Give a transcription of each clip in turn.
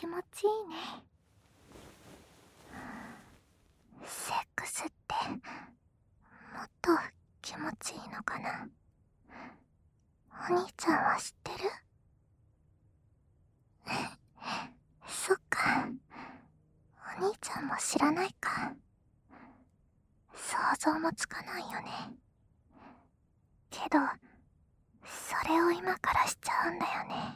気持ちいいね。セックスってもっと気持ちいいのかな。お兄ちゃんは知ってる？そっか、お兄ちゃんも知らないか。想像もつかないよね。けどそれを今からしちゃうんだよね。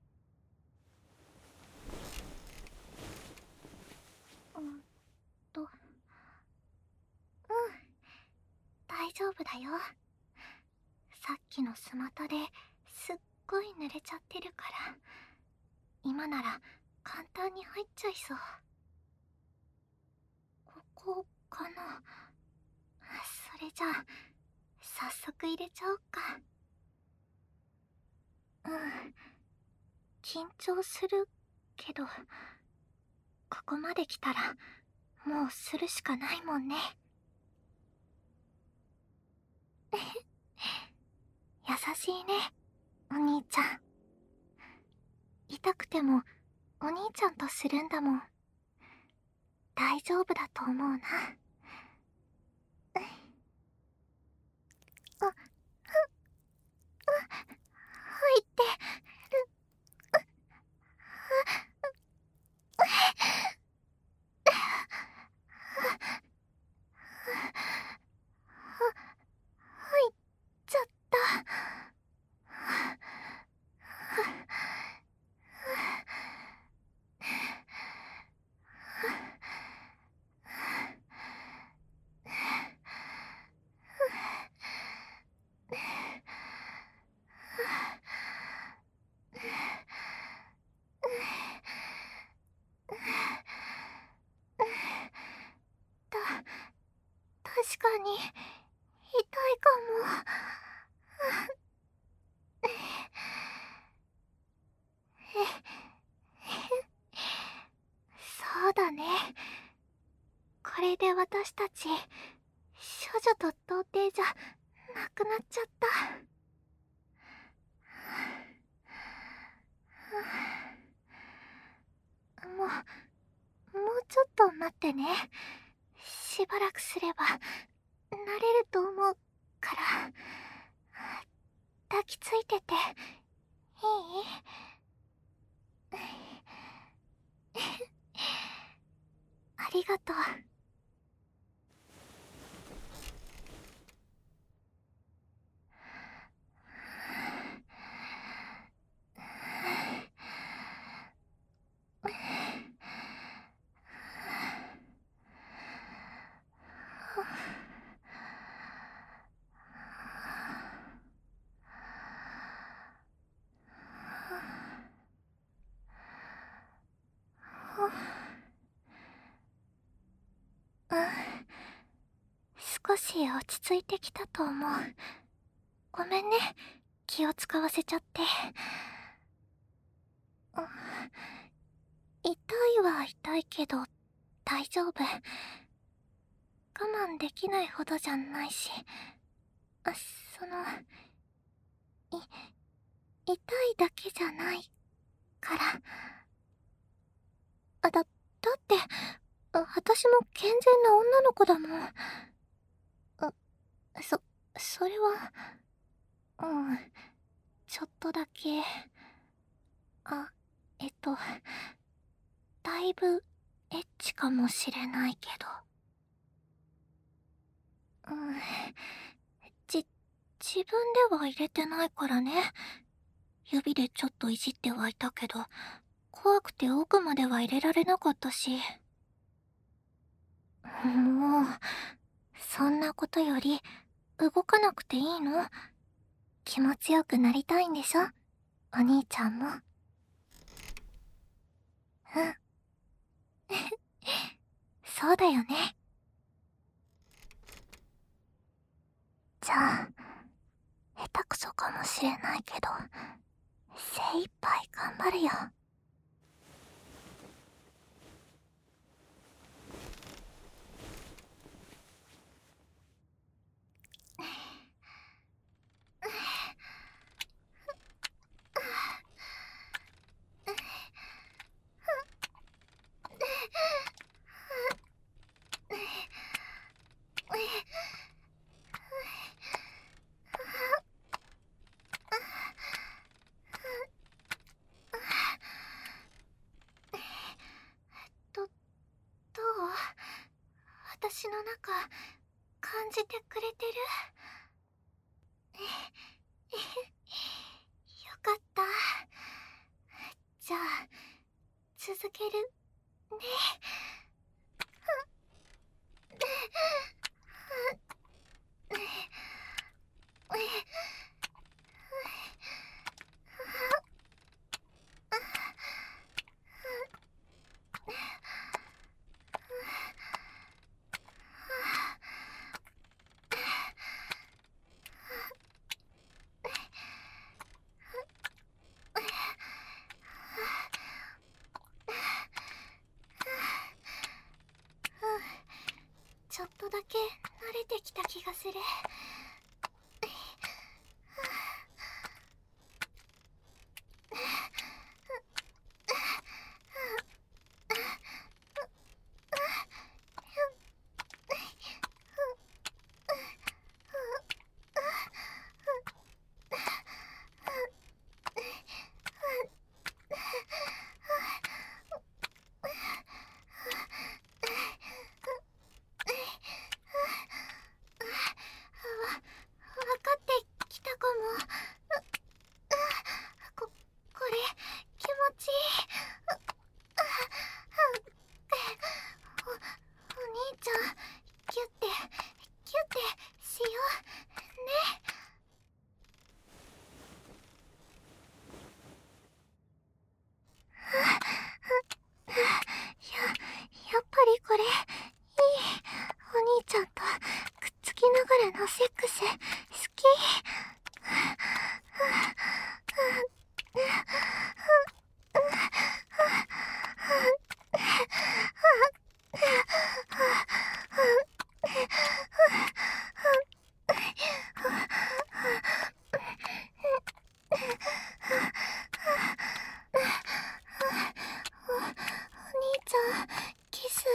うん大丈夫だよ。さっきのスマタですっごい濡れちゃってるから、今なら簡単に入っちゃいそう。ここかな。それじゃあ早速入れちゃおっか。緊張するけど、ここまで来たらもうするしかないもんね。優しいね、お兄ちゃん。痛くてもお兄ちゃんとするんだもん。大丈夫だと思うな。入ってる。入っちゃった。確かに痛いかも。そうだね。これで私たち処女と童貞じゃなくなっちゃった。もうちょっと待ってね。しばらくすれば慣れると思うから。抱きついてていい？ありがとう。少し落ち着いてきたと思う。ごめんね、気を使わせちゃって。痛いは痛いけど大丈夫。我慢できないほどじゃないし。その痛いだけじゃないから。だって私も健全な女の子だもん。それはちょっとだけ。えっとだいぶエッチかもしれないけど。自分では入れてないからね。指でちょっといじってはいたけど、怖くて奥までは入れられなかったし。もうそんなことより動かなくていいの？気持ちよくなりたいんでしょ、お兄ちゃんも。そうだよね。じゃあ下手くそかもしれないけど精一杯頑張るよ。 私の中感じてくれてる？よかった。じゃあ続けるね。ちょっとだけ慣れてきた気がする。わかってきたかも。これ気持ちいい。お兄ちゃん、キュッてしようね。やっぱりこれいい。お兄ちゃんとくっつきながらのセックス好き。お兄ちゃん、キス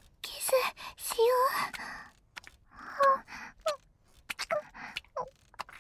しよう。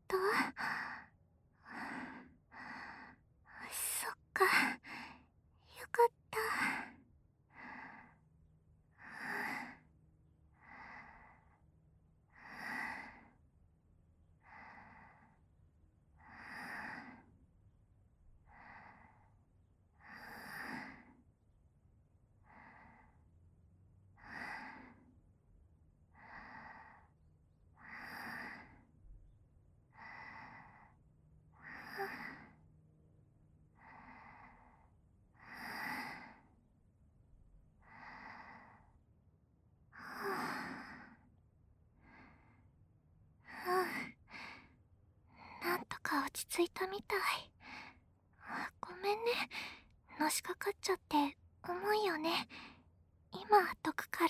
当？そっか、よかった。なんとか落ち着いたみたい。ごめんね。のしかかっちゃって重いよね。今解くから。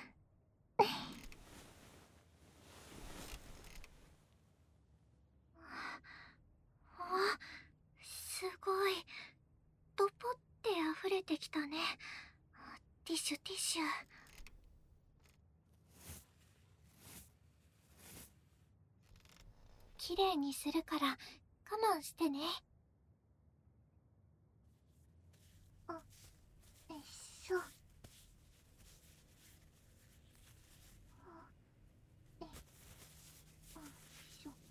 わ、すごい。ドポって溢れてきたね。ティッシュティッシュ。きれいにするから我慢してね。あ、よいしょ。よいしょ。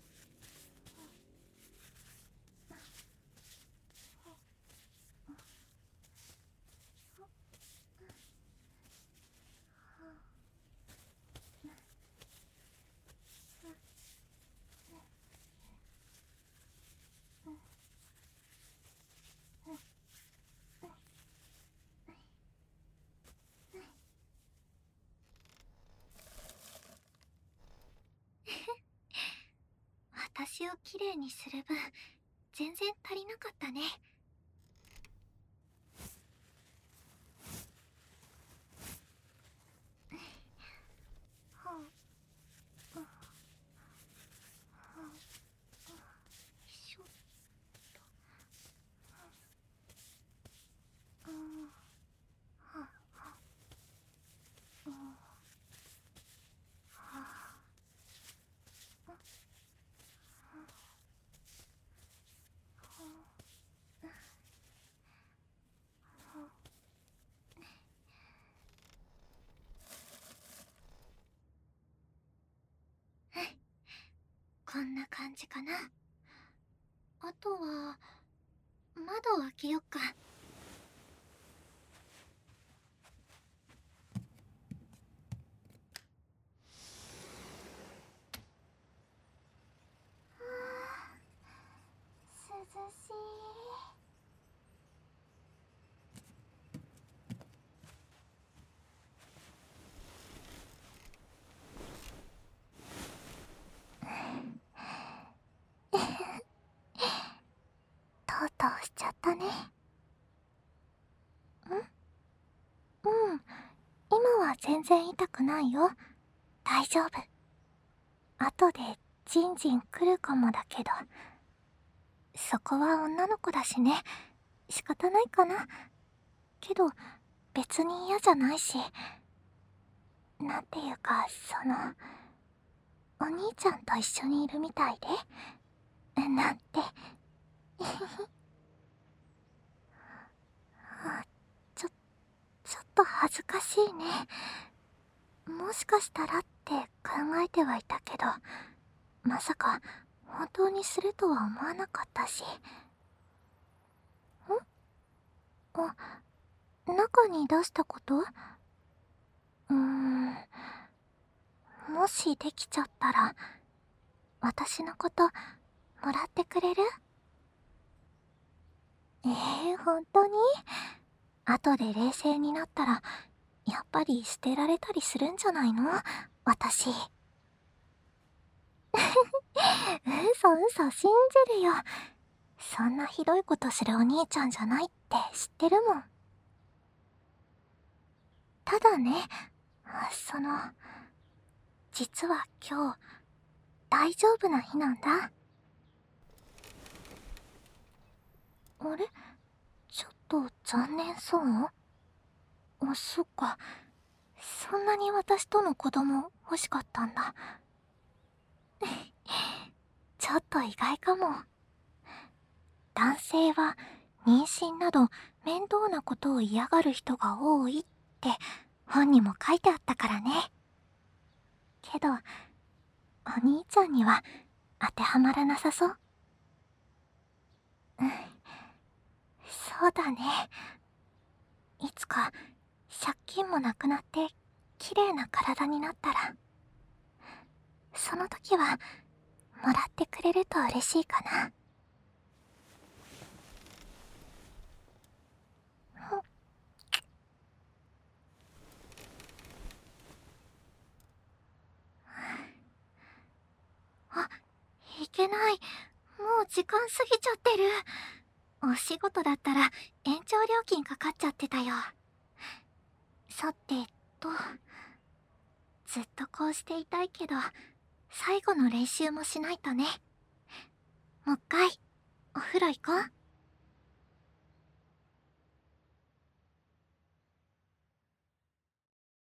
私をきれいにする分、全然足りなかったね。はあ、よいしょっと。はあ、こんな感じかな。あとは窓を開けよっか。涼しい。とうとうしちゃったね。うん、今は全然痛くないよ。大丈夫。後でジンジン来るかもだけど、そこは女の子だしね、仕方ないかな。けど別に嫌じゃないし、なんていうか、お兄ちゃんと一緒にいるみたいで、なんて。あ、ちょっと恥ずかしいね。もしかしたらって考えてはいたけど、まさか本当にするとは思わなかったし。あ、中に出したこと？もしできちゃったら、私のこともらってくれる？本当に？後で冷静になったら、やっぱり捨てられたりするんじゃないの？私。嘘、信じるよ。そんなひどいことするお兄ちゃんじゃないって知ってるもん。ただね、実は今日、大丈夫な日なんだ。あれ？ちょっと残念そう？そっか。そんなに私との子供欲しかったんだ。 ちょっと意外かも。男性は妊娠など面倒なことを嫌がる人が多いって本にも書いてあったからね。けど、お兄ちゃんには当てはまらなさそう。うん、そうだね。いつか借金もなくなって綺麗な体になったら、その時はもらってくれると嬉しいかな。あ、いけない。もう時間過ぎちゃってる。お仕事だったら延長料金かかっちゃってたよ。さてと、ずっとこうしていたいけど、最後の練習もしないとね。もう一回、お風呂行こう。